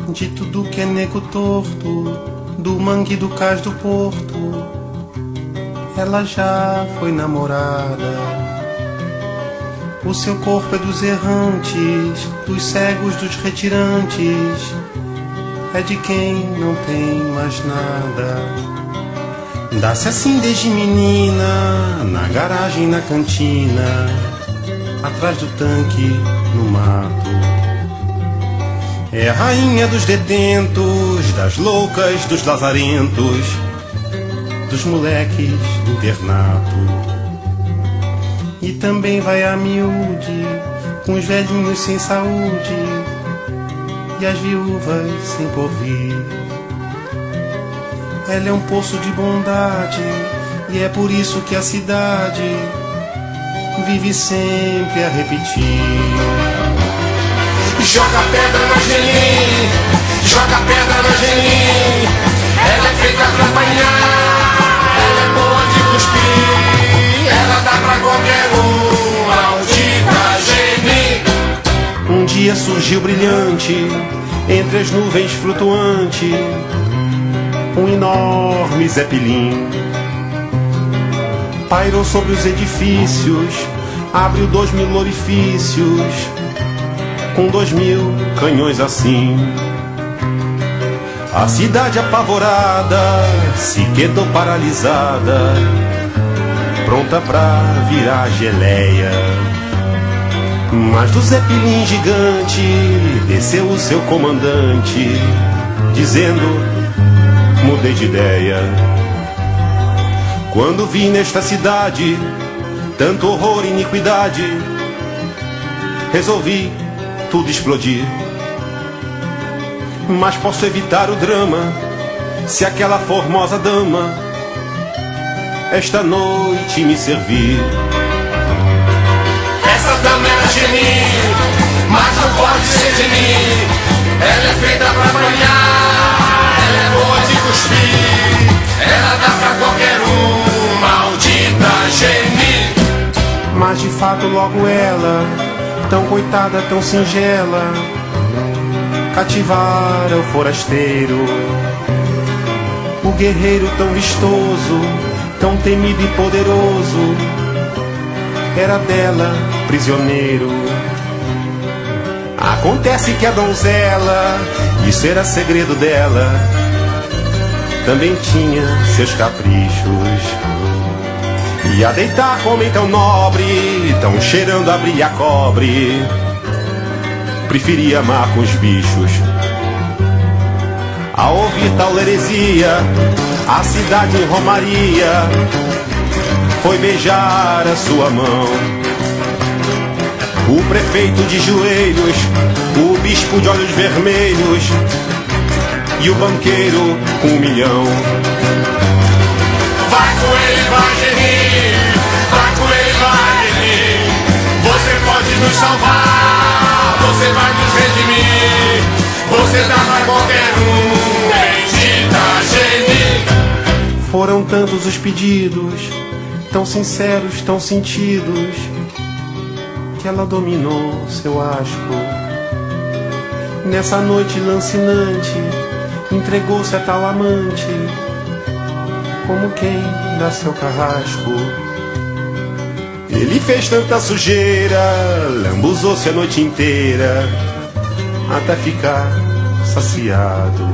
de tudo que é nego torto, do mangue do cais do porto. Ela já foi namorada. O seu corpo é dos errantes, dos cegos, dos retirantes. É de quem não tem mais nada. Dá-se assim desde menina, na garagem, na cantina, atrás do tanque, no mato. É a rainha dos detentos, das loucas, dos lazarentos, dos moleques do internato. E também vai a miúde, com os velhinhos sem saúde e as viúvas sem porvir. Ela é um poço de bondade, e é por isso que a cidade vive sempre a repetir. Joga pedra na Angelim, joga pedra na Angelim. Ela é feita pra apanhar, ela é boa de cuspir. Ela dá pra qualquer maldita Angelim. Um dia surgiu brilhante, entre as nuvens flutuante, um enorme zeppelin. Pairou sobre os edifícios, abriu 2000 orifícios, com 2000 canhões assim. A cidade apavorada se quedou paralisada, pronta pra virar geleia. Mas do zeppelin gigante desceu o seu comandante, dizendo: mudei de ideia. Quando vi nesta cidade tanto horror e iniquidade, resolvi tudo explodir. Mas posso evitar o drama se aquela formosa dama esta noite me servir. Essa dama é Angelim, mas não pode ser de mim. Ela é feita pra apanhar, ela é boa de cuspir. Ela dá pra qualquer maldita Angelim. Mas de fato logo ela, tão coitada, tão singela, cativara o forasteiro. O guerreiro tão vistoso, tão temido e poderoso, era dela prisioneiro. Acontece que a donzela, isso era segredo dela, também tinha seus caprichos. E a deitar com homem tão nobre, tão cheirando a brilha cobre, preferia amar com os bichos. Ao ouvir tal heresia, a cidade em romaria foi beijar a sua mão. O prefeito de joelhos, o bispo de olhos vermelhos e o banqueiro com 1 milhão. Vai com ele, vai Angelim, vai com ele, vai Angelim. Você pode nos salvar, você vai nos redimir. Você dá pra qualquer bendita Angelim. Foram tantos os pedidos, tão sinceros, tão sentidos, que ela dominou seu asco. Nessa noite lancinante, entregou-se a tal amante, como quem dá seu carrasco. Ele fez tanta sujeira, lambuzou-se a noite inteira, até ficar saciado.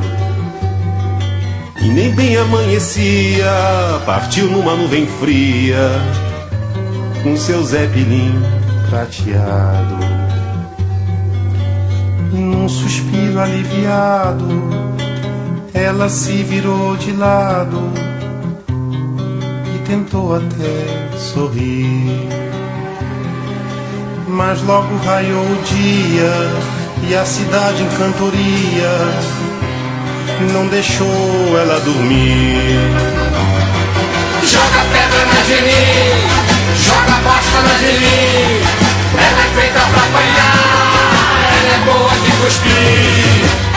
E nem bem amanhecia, partiu numa nuvem fria, com seu zeppelin prateado. Num suspiro aliviado, ela se virou de lado e tentou até sorrir. Mas logo raiou o dia e a cidade em cantoria não deixou ela dormir. Joga pedra na Angelim, joga bosta na Angelim. Ela é feita pra apanhar, ela é boa de cuspir.